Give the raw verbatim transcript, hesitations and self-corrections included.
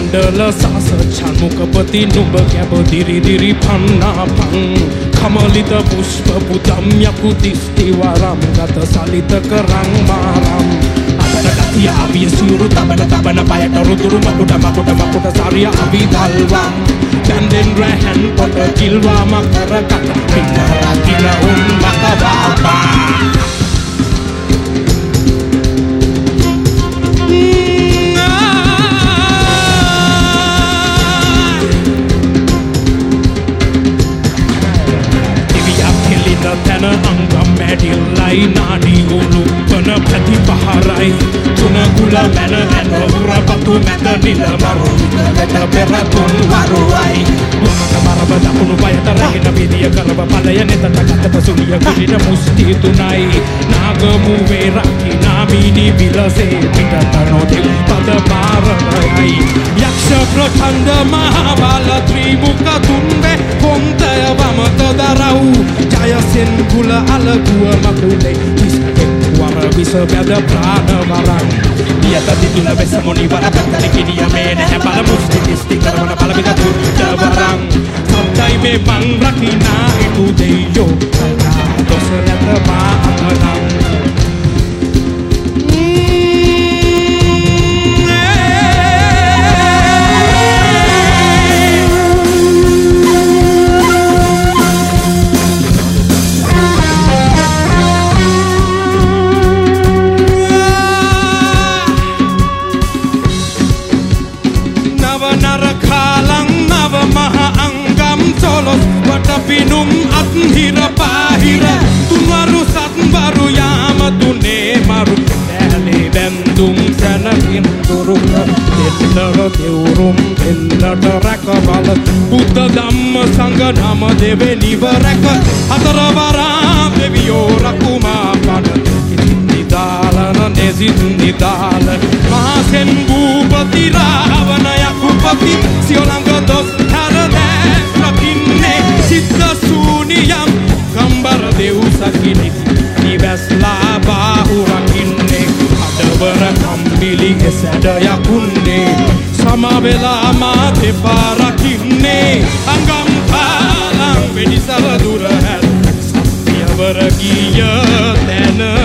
මණ්ඩල සාස චන්මුකපති නුඹ කැබ දිරි දිරි පන්නාපන් කමලිත පුෂ්ප පුතම් යකු දිස්ති වරම් ගත සලිත කරං මාරම් අතර ගතිය අවිය සිවුරු තබන තබන පයට රුදුරු මකුට මකුට මකුට සාරිය අවි දල්වම් දැන්දෙන් රැහන් පොට කිල්වා මකර කට පින්නර කිල උන් මකවාපා තැන අංගම් මැඩිල්ලයි නාඩි උලුප්පන පැති පහරයි තුනගුල මැන ඇන උරපතු මැද නිල මරු වෙත පෙරතුන් වරුවයි වමක මරබ දකුණු පයට රැගෙන විදිය කරව පලය නෙතට ගත පසුලිය කුලින මුස්ති තුනයි නාගමු වේරකි නාමිනි විලසේ පිටත නොදෙව් පද පාරයි යක්ෂ ප්‍රචණ්ඩ මහා බල ත්‍රිමුඛ තුන්බේ කොන්තය වමත දරව් ජයසෙන් කුල අලගුව මකුලේ කිස්කෙක් වර විස බැද ප්‍රාණ වරන් දියත දිතුල වෙස මොනි වර පැත්තලි කිනිය මේ නැහැ බල මුස්ති කිස්ති කරවන බල විද දුර්ජ වරන් සත්‍යයි මේ මං රකිනා ඉතු දෙයෝ දොස නැත මා අතනම් pinum athira pahira tunwaru satwaru yama tune maru dale bendum sanakin duruk dettara deurum ennata rakabala buddha dhamma sangha nama deve nivaraka hatara vara deviyo rakuma pada nidalana nezit nidala mahasen bhupati ravana yakupati siolanga dos harade rakinne siddha suniyam gambar dev sakini nivasla bahu rakinne adavara kambili esada yakunne samavela ma depa rakinne angam thalang vedisava dura satyavara giya tena